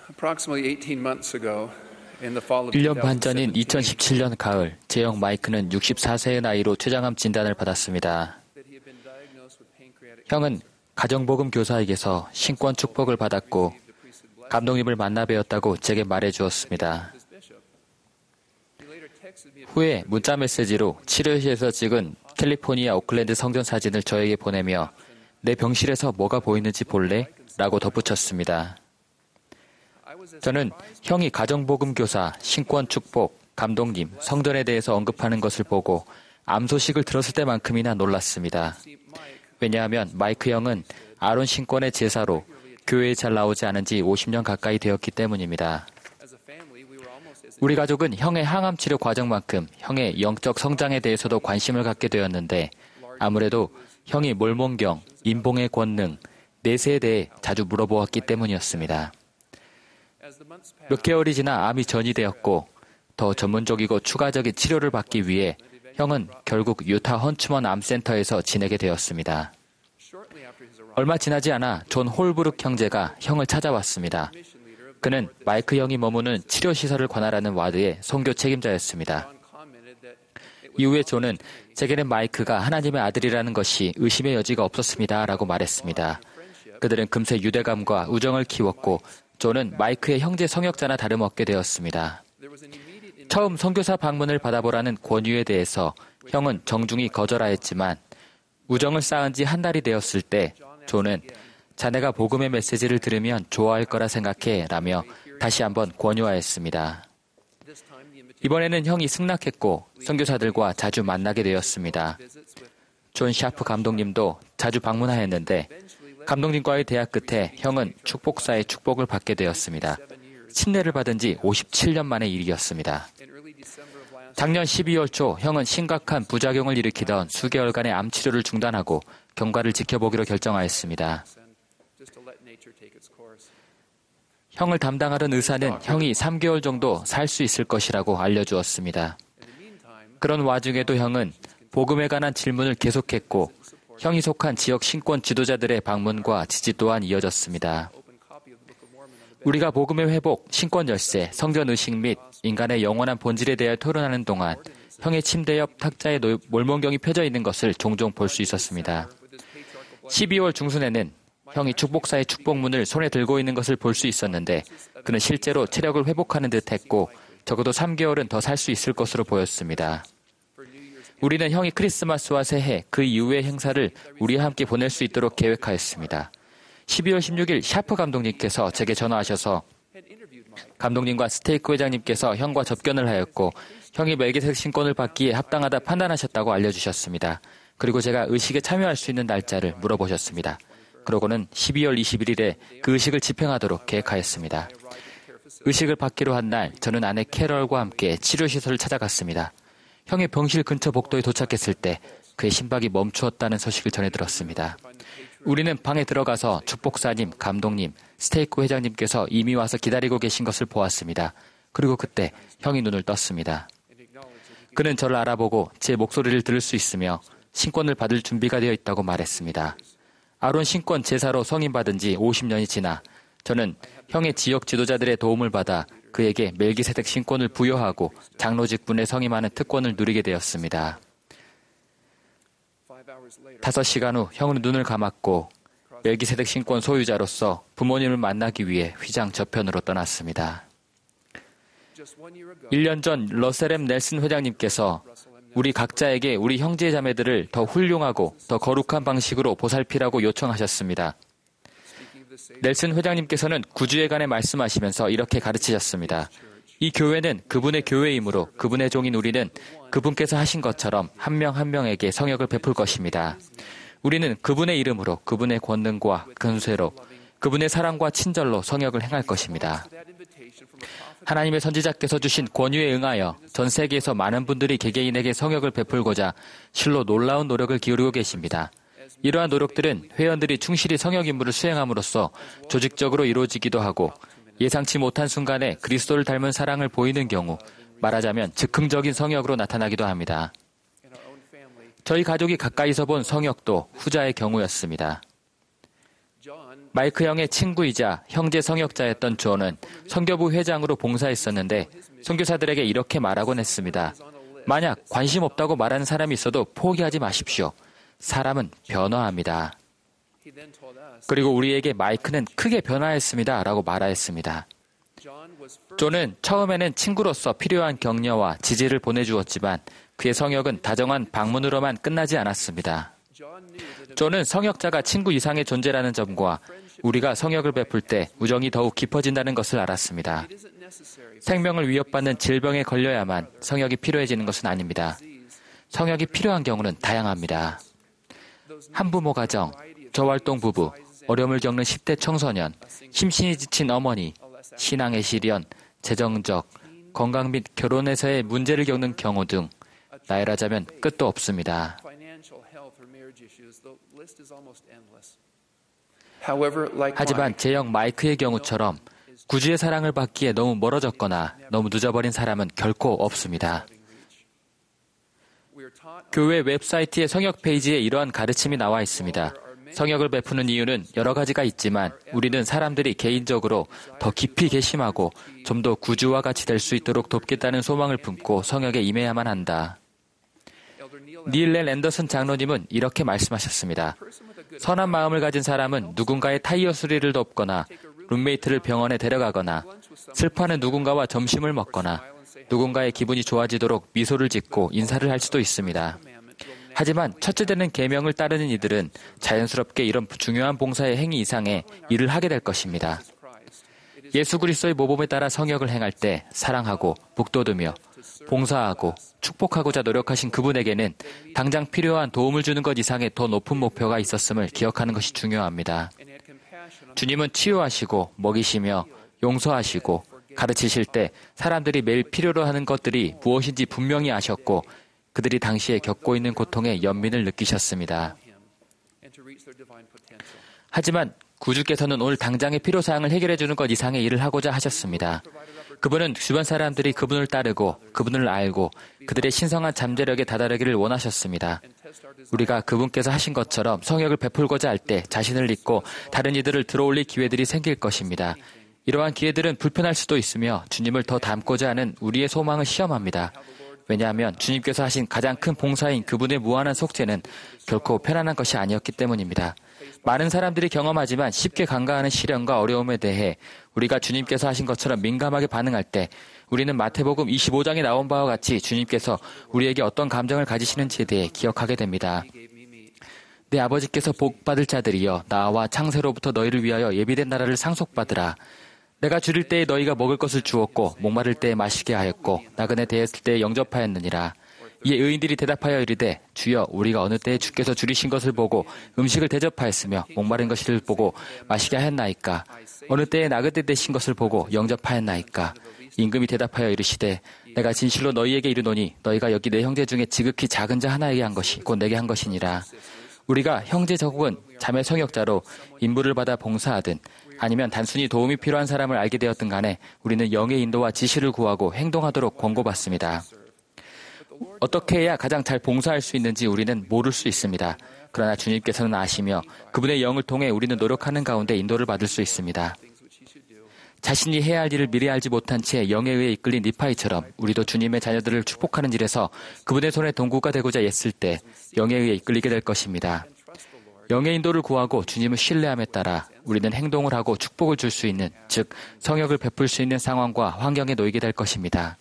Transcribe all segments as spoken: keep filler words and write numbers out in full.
일 년 반 전인 이천십칠 년 가을, 제 형 마이크는 육십사 세의 나이로 췌장암 진단을 받았습니다. 형은 가정복음 교사에게서 신권 축복을 받았고 감독님을 만나 뵈었다고 제게 말해 주었습니다. 후에 문자 메시지로 치료실에서 찍은 캘리포니아 오클랜드 성전 사진을 저에게 보내며 내 병실에서 뭐가 보이는지 볼래? 라고 덧붙였습니다. 저는 형이 가정복음 교사, 신권 축복, 감독님, 성전에 대해서 언급하는 것을 보고 암 소식을 들었을 때만큼이나 놀랐습니다. 왜냐하면 마이크 형은 아론 신권의 제사로 교회에 잘 나오지 않은 지 오십 년 가까이 되었기 때문입니다. 우리 가족은 형의 항암 치료 과정만큼 형의 영적 성장에 대해서도 관심을 갖게 되었는데 아무래도 형이 몰몬경, 인봉의 권능, 내세에 대해 자주 물어보았기 때문이었습니다. 몇 개월이 지나 암이 전이되었고 더 전문적이고 추가적인 치료를 받기 위해 형은 결국 유타 헌츠먼 암센터에서 지내게 되었습니다. 얼마 지나지 않아 존 홀브룩 형제가 형을 찾아왔습니다. 그는 마이크 형이 머무는 치료시설을 관할하는 와드의 선교 책임자였습니다. 이후에 존은 제게는 마이크가 하나님의 아들이라는 것이 의심의 여지가 없었습니다. 라고 말했습니다. 그들은 금세 유대감과 우정을 키웠고 존은 마이크의 형제 성역자나 다름없게 되었습니다. 처음 선교사 방문을 받아보라는 권유에 대해서 형은 정중히 거절하였지만 우정을 쌓은 지 한 달이 되었을 때 존은 자네가 복음의 메시지를 들으면 좋아할 거라 생각해 라며 다시 한번 권유하였습니다. 이번에는 형이 승낙했고 선교사들과 자주 만나게 되었습니다. 존 샤프 감독님도 자주 방문하였는데 감독님과의 대화 끝에 형은 축복사의 축복을 받게 되었습니다. 침례를 받은 지 오십칠 년 만의 일이었습니다. 작년 십이월 초 형은 심각한 부작용을 일으키던 수개월간의 암 치료를 중단하고 경과를 지켜보기로 결정하였습니다. 형을 담당하던 의사는 형이 삼 개월 정도 살 수 있을 것이라고 알려주었습니다. 그런 와중에도 형은 복음에 관한 질문을 계속했고 형이 속한 지역 신권 지도자들의 방문과 지지 또한 이어졌습니다. 우리가 복음의 회복, 신권 열쇠, 성전 의식 및 인간의 영원한 본질에 대해 토론하는 동안 형의 침대 옆 탁자에 몰몬경이 펴져 있는 것을 종종 볼 수 있었습니다. 십이월 중순에는 형이 축복사의 축복문을 손에 들고 있는 것을 볼 수 있었는데 그는 실제로 체력을 회복하는 듯 했고 적어도 삼 개월은 더 살 수 있을 것으로 보였습니다. 우리는 형이 크리스마스와 새해, 그 이후의 행사를 우리와 함께 보낼 수 있도록 계획하였습니다. 십이월 십육일 샤프 감독님께서 제게 전화하셔서 감독님과 스테이크 회장님께서 형과 접견을 하였고 형이 멜기세덱 신권을 받기에 합당하다 판단하셨다고 알려주셨습니다. 그리고 제가 의식에 참여할 수 있는 날짜를 물어보셨습니다. 그러고는 십이월 이십일일에 그 의식을 집행하도록 계획하였습니다. 의식을 받기로 한 날 저는 아내 캐럴과 함께 치료시설을 찾아갔습니다. 형의 병실 근처 복도에 도착했을 때 그의 심박이 멈추었다는 소식을 전해 들었습니다. 우리는 방에 들어가서 축복사님, 감독님, 스테이크 회장님께서 이미 와서 기다리고 계신 것을 보았습니다. 그리고 그때 형이 눈을 떴습니다. 그는 저를 알아보고 제 목소리를 들을 수 있으며 신권을 받을 준비가 되어 있다고 말했습니다. 아론 신권 제사로 성인받은 지 오십 년이 지나 저는 형의 지역 지도자들의 도움을 받아 그에게 멜기세덱 신권을 부여하고 장로직분에 성임하는 특권을 누리게 되었습니다. 다섯 시간 후 형은 눈을 감았고 멜기세덱 신권 소유자로서 부모님을 만나기 위해 휘장 저편으로 떠났습니다. 일 년 전 러셀엠 넬슨 회장님께서 우리 각자에게 우리 형제 자매들을 더 훌륭하고 더 거룩한 방식으로 보살피라고 요청하셨습니다. 넬슨 회장님께서는 구주에 관해 말씀하시면서 이렇게 가르치셨습니다. 이 교회는 그분의 교회이므로 그분의 종인 우리는 그분께서 하신 것처럼 한 명 한 명에게 성역을 베풀 것입니다. 우리는 그분의 이름으로 그분의 권능과 근쇠로 그분의 사랑과 친절로 성역을 행할 것입니다. 하나님의 선지자께서 주신 권유에 응하여 전 세계에서 많은 분들이 개개인에게 성역을 베풀고자 실로 놀라운 노력을 기울이고 계십니다. 이러한 노력들은 회원들이 충실히 성역 임무를 수행함으로써 조직적으로 이루어지기도 하고 예상치 못한 순간에 그리스도를 닮은 사랑을 보이는 경우 말하자면 즉흥적인 성역으로 나타나기도 합니다. 저희 가족이 가까이서 본 성역도 후자의 경우였습니다. 마이크 형의 친구이자 형제 성역자였던 존은 선교부 회장으로 봉사했었는데 선교사들에게 이렇게 말하곤 했습니다. 만약 관심 없다고 말하는 사람이 있어도 포기하지 마십시오. 사람은 변화합니다. 그리고 우리에게 마이크는 크게 변화했습니다. 라고 말하였습니다. 존은 처음에는 친구로서 필요한 격려와 지지를 보내주었지만 그의 성역은 다정한 방문으로만 끝나지 않았습니다. 존은 성역자가 친구 이상의 존재라는 점과 우리가 성역을 베풀 때 우정이 더욱 깊어진다는 것을 알았습니다. 생명을 위협받는 질병에 걸려야만 성역이 필요해지는 것은 아닙니다. 성역이 필요한 경우는 다양합니다. 한부모 가정, 저활동 부부, 어려움을 겪는 십 대 청소년, 심신이 지친 어머니, 신앙의 시련, 재정적, 건강 및 결혼에서의 문제를 겪는 경우 등 나열하자면 끝도 없습니다. 하지만 제형 마이크의 경우처럼 구주의 사랑을 받기에 너무 멀어졌거나 너무 늦어버린 사람은 결코 없습니다. 교회 웹사이트의 성역 페이지에 이러한 가르침이 나와 있습니다. 성역을 베푸는 이유는 여러 가지가 있지만 우리는 사람들이 개인적으로 더 깊이 개심하고 좀 더 구주와 같이 될 수 있도록 돕겠다는 소망을 품고 성역에 임해야만 한다. 닐 앤 앤더슨 장로님은 이렇게 말씀하셨습니다. 선한 마음을 가진 사람은 누군가의 타이어 수리를 돕거나 룸메이트를 병원에 데려가거나 슬퍼하는 누군가와 점심을 먹거나 누군가의 기분이 좋아지도록 미소를 짓고 인사를 할 수도 있습니다. 하지만 첫째 되는 계명을 따르는 이들은 자연스럽게 이런 중요한 봉사의 행위 이상의 일을 하게 될 것입니다. 예수 그리스도의 모범에 따라 성역을 행할 때 사랑하고 북돋우며 봉사하고 축복하고자 노력하신 그분에게는 당장 필요한 도움을 주는 것 이상의 더 높은 목표가 있었음을 기억하는 것이 중요합니다. 주님은 치유하시고 먹이시며 용서하시고 가르치실 때 사람들이 매일 필요로 하는 것들이 무엇인지 분명히 아셨고 그들이 당시에 겪고 있는 고통에 연민을 느끼셨습니다. 하지만 구주께서는 오늘 당장의 필요사항을 해결해 주는 것 이상의 일을 하고자 하셨습니다. 그분은 주변 사람들이 그분을 따르고 그분을 알고 그들의 신성한 잠재력에 다다르기를 원하셨습니다. 우리가 그분께서 하신 것처럼 성역을 베풀고자 할 때 자신을 잊고 다른 이들을 들어올릴 기회들이 생길 것입니다. 이러한 기회들은 불편할 수도 있으며 주님을 더 닮고자 하는 우리의 소망을 시험합니다. 왜냐하면 주님께서 하신 가장 큰 봉사인 그분의 무한한 속죄는 결코 편안한 것이 아니었기 때문입니다. 많은 사람들이 경험하지만 쉽게 간과하는 시련과 어려움에 대해 우리가 주님께서 하신 것처럼 민감하게 반응할 때 우리는 마태복음 이십오 장에 나온 바와 같이 주님께서 우리에게 어떤 감정을 가지시는지에 대해 기억하게 됩니다. 내 아버지께서 복받을 자들이여 나와 창세로부터 너희를 위하여 예비된 나라를 상속받으라. 내가 줄일 때에 너희가 먹을 것을 주었고 목마를 때에 마시게 하였고 나그네 대했을 때에 영접하였느니라. 이에 의인들이 대답하여 이르되 주여 우리가 어느 때에 주께서 줄이신 것을 보고 음식을 대접하였으며 목마른 것을 보고 마시게 하였나이까. 어느 때에 나그네 되신 것을 보고 영접하였나이까. 임금이 대답하여 이르시되 내가 진실로 너희에게 이르노니 너희가 여기 내 형제 중에 지극히 작은 자 하나에게 한 것이 곧 내게 한 것이니라. 우리가 형제 적은 자매 성역자로 인부를 받아 봉사하든 아니면 단순히 도움이 필요한 사람을 알게 되었든 간에 우리는 영의 인도와 지시를 구하고 행동하도록 권고받습니다. 어떻게 해야 가장 잘 봉사할 수 있는지 우리는 모를 수 있습니다. 그러나 주님께서는 아시며 그분의 영을 통해 우리는 노력하는 가운데 인도를 받을 수 있습니다. 자신이 해야 할 일을 미리 알지 못한 채 영에 의해 이끌린 니파이처럼 우리도 주님의 자녀들을 축복하는 일에서 그분의 손에 동구가 되고자 애쓸 때 영에 의해 이끌리게 될 것입니다. 영의 인도를 구하고 주님을 신뢰함에 따라 우리는 행동을 하고 축복을 줄 수 있는, 즉 성역을 베풀 수 있는 상황과 환경에 놓이게 될 것입니다.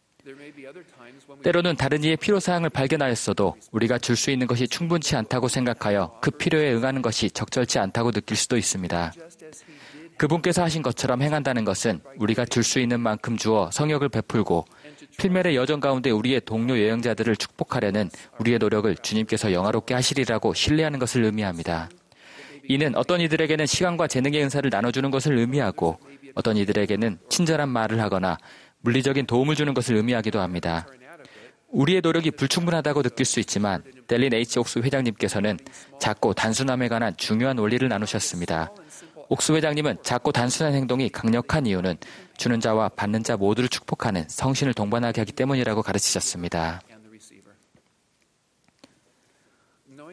때로는 다른 이의 필요사항을 발견하였어도 우리가 줄 수 있는 것이 충분치 않다고 생각하여 그 필요에 응하는 것이 적절치 않다고 느낄 수도 있습니다. 그분께서 하신 것처럼 행한다는 것은 우리가 줄 수 있는 만큼 주어 성역을 베풀고 필멸의 여정 가운데 우리의 동료 여행자들을 축복하려는 우리의 노력을 주님께서 영화롭게 하시리라고 신뢰하는 것을 의미합니다. 이는 어떤 이들에게는 시간과 재능의 은사를 나눠주는 것을 의미하고 어떤 이들에게는 친절한 말을 하거나 물리적인 도움을 주는 것을 의미하기도 합니다. 우리의 노력이 불충분하다고 느낄 수 있지만 델린 H. 옥스 회장님께서는 작고 단순함에 관한 중요한 원리를 나누셨습니다. 옥스 회장님은 작고 단순한 행동이 강력한 이유는 주는 자와 받는 자 모두를 축복하는 성신을 동반하게 하기 때문이라고 가르치셨습니다.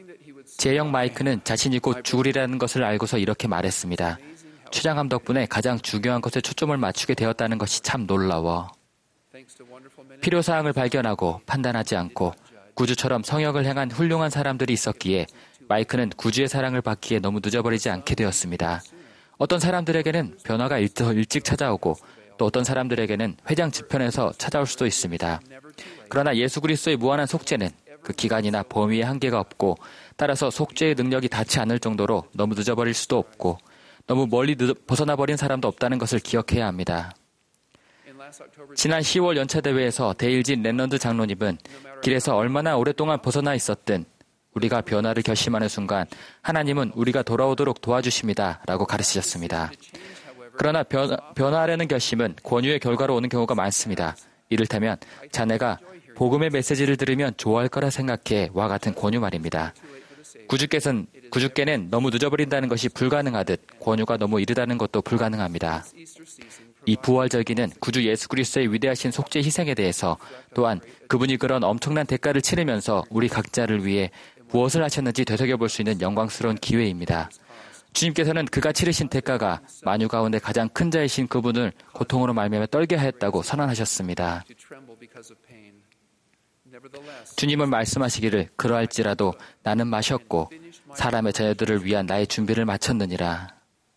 제 형 마이크는 자신이 곧 죽으리라는 것을 알고서 이렇게 말했습니다. 췌장암 덕분에 가장 중요한 것에 초점을 맞추게 되었다는 것이 참 놀라워. 필요사항을 발견하고 판단하지 않고 구주처럼 성역을 행한 훌륭한 사람들이 있었기에 마이크는 구주의 사랑을 받기에 너무 늦어버리지 않게 되었습니다. 어떤 사람들에게는 변화가 더 일찍 찾아오고 또 어떤 사람들에게는 회장 집현에서 찾아올 수도 있습니다. 그러나 예수 그리스도의 무한한 속죄는 그 기간이나 범위에 한계가 없고 따라서 속죄의 능력이 닿지 않을 정도로 너무 늦어버릴 수도 없고 너무 멀리 늦, 벗어나버린 사람도 없다는 것을 기억해야 합니다. 지난 시월 연차대회에서 데일진 랜런드 장로님은 길에서 얼마나 오랫동안 벗어나 있었든 우리가 변화를 결심하는 순간 하나님은 우리가 돌아오도록 도와주십니다 라고 가르치셨습니다. 그러나 변, 변화하려는 결심은 권유의 결과로 오는 경우가 많습니다. 이를테면 자네가 복음의 메시지를 들으면 좋아할 거라 생각해 와 같은 권유 말입니다. 구주께서는, 구주께는 너무 늦어버린다는 것이 불가능하듯 권유가 너무 이르다는 것도 불가능합니다. 이 부활절기는 구주 예수 그리스도의 위대하신 속죄 희생에 대해서 또한 그분이 그런 엄청난 대가를 치르면서 우리 각자를 위해 무엇을 하셨는지 되새겨볼 수 있는 영광스러운 기회입니다. 주님께서는 그가 치르신 대가가 만유 가운데 가장 큰 자이신 그분을 고통으로 말미암아 떨게 하였다고 선언하셨습니다. 주님은 말씀하시기를 그러할지라도 나는 마셨고 사람의 자녀들을 위한 나의 준비를 마쳤느니라.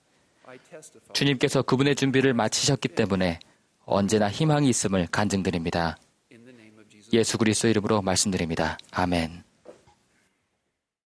주님께서 그분의 준비를 마치셨기 때문에 언제나 희망이 있음을 간증드립니다. 예수 그리스도 이름으로 말씀드립니다. 아멘.